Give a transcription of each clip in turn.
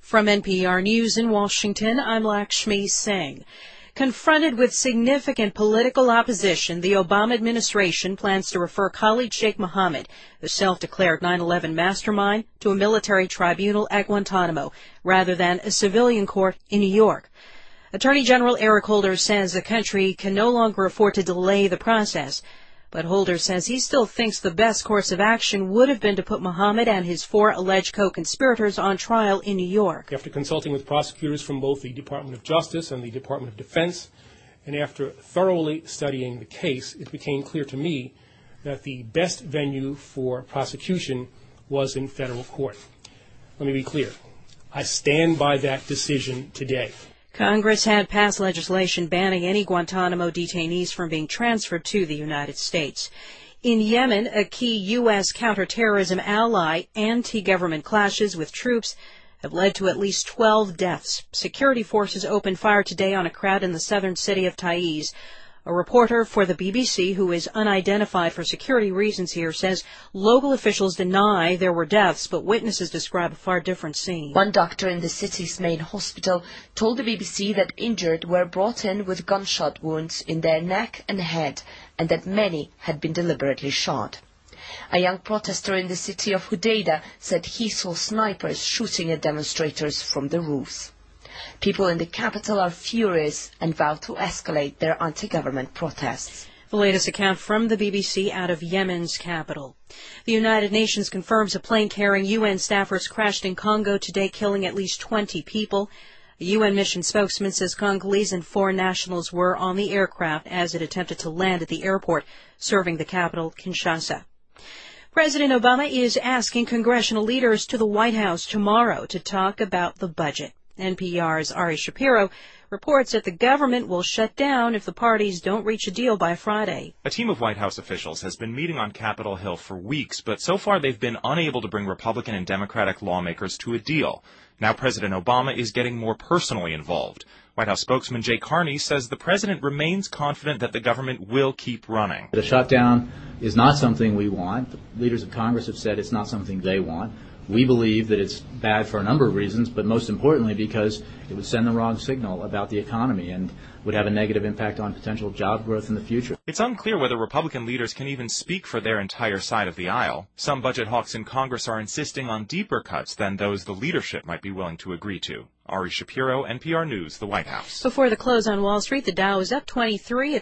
From NPR News in Washington, I'm Lakshmi Singh. Confronted with significant political opposition, the Obama administration plans to refer Khalid Sheikh Mohammed, the self-declared 9/11 mastermind, to a military tribunal at Guantanamo, rather than a civilian court in New York. Attorney General Eric Holder says the country can no longer afford to delay the process. But Holder says he still thinks the best course of action would have been to put Mohammed and his 4 alleged co-conspirators on trial in New York. After consulting with prosecutors from both the Department of Justice and the Department of Defense, and after thoroughly studying the case, it became clear to me that the best venue for prosecution was in federal court. Let me be clear. I stand by that decision today. Congress had passed legislation banning any Guantanamo detainees from being transferred to the United States. In Yemen, a key U.S. counterterrorism ally, anti-government clashes with troops have led to at least 12 deaths. Security forces opened fire today on a crowd in the southern city of Taiz. A reporter for the BBC, who is unidentified for security reasons here, says local officials deny there were deaths, but witnesses describe a far different scene. One doctor in the city's main hospital told the BBC that injured were brought in with gunshot wounds in their neck and head, and that many had been deliberately shot. A young protester in the city of Hodeidah said he saw snipers shooting at demonstrators from the roofs. People in the capital are furious and vow to escalate their anti-government protests. The latest account from the BBC out of Yemen's capital. The United Nations confirms a plane carrying UN staffers crashed in Congo today, killing at least 20 people. A UN mission spokesman says Congolese and foreign nationals were on the aircraft as it attempted to land at the airport serving the capital, Kinshasa. President Obama is asking congressional leaders to the White House tomorrow to talk about the budget. NPR's Ari Shapiro reports that the government will shut down if the parties don't reach a deal by Friday. A team of White House officials has been meeting on Capitol Hill for weeks, but so far they've been unable to bring Republican and Democratic lawmakers to a deal. Now President Obama is getting more personally involved. White House spokesman Jay Carney says the president remains confident that the government will keep running. The shutdown is not something we want. The leaders of Congress have said it's not something they want. We believe that it's bad for a number of reasons, but most importantly because it would send the wrong signal about the economy and would have a negative impact on potential job growth in the future. It's unclear whether Republican leaders can even speak for their entire side of the aisle. Some budget hawks in Congress are insisting on deeper cuts than those the leadership might be willing to agree to. Ari Shapiro, NPR News, the White House. Before the close on Wall Street, the Dow is up 23 at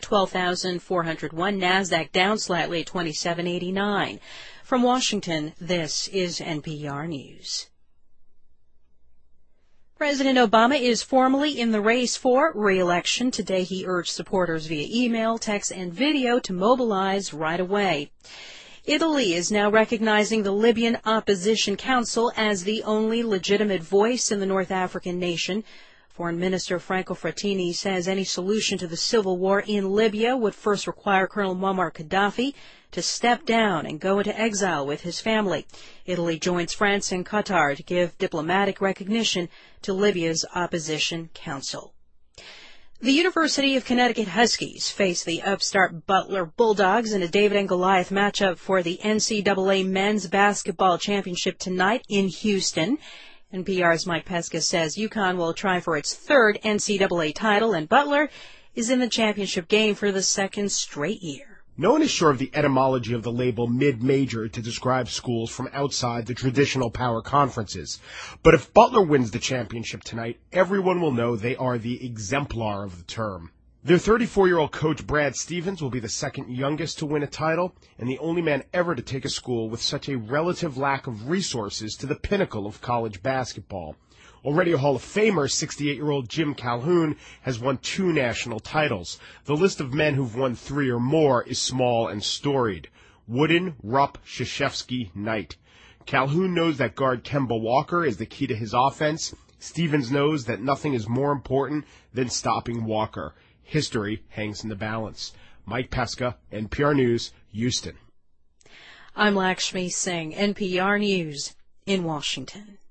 12,401. NASDAQ down slightly at 2789. From Washington, this is NPR News. President Obama is formally in the race for re-election. Today he urged supporters via email, text, and video to mobilize right away. Italy is now recognizing the Libyan Opposition Council as the only legitimate voice in the North African nation. Foreign Minister Franco Frattini says any solution to the civil war in Libya would first require Colonel Muammar Gaddafi to step down and go into exile with his family. Italy joins France and Qatar to give diplomatic recognition to Libya's Opposition Council. The University of Connecticut Huskies face the upstart Butler Bulldogs in a David and Goliath matchup for the NCAA Men's Basketball Championship tonight in Houston. NPR's Mike Pesca says UConn will try for its 3rd NCAA title, and Butler is in the championship game for the 2nd straight year. No one is sure of the etymology of the label mid-major to describe schools from outside the traditional power conferences. But if Butler wins the championship tonight, everyone will know they are the exemplar of the term. Their 34-year-old coach, Brad Stevens, will be the 2nd youngest to win a title and the only man ever to take a school with such a relative lack of resources to the pinnacle of college basketball. Already a Hall of Famer, 68-year-old Jim Calhoun has won 2 national titles. The list of men who've won 3 or more is small and storied. Wooden, Rupp, Krzyzewski, Knight. Calhoun knows that guard Kemba Walker is the key to his offense. Stevens knows that nothing is more important than stopping Walker. History hangs in the balance. Mike Pesca, NPR News, Houston. I'm Lakshmi Singh, NPR News in Washington.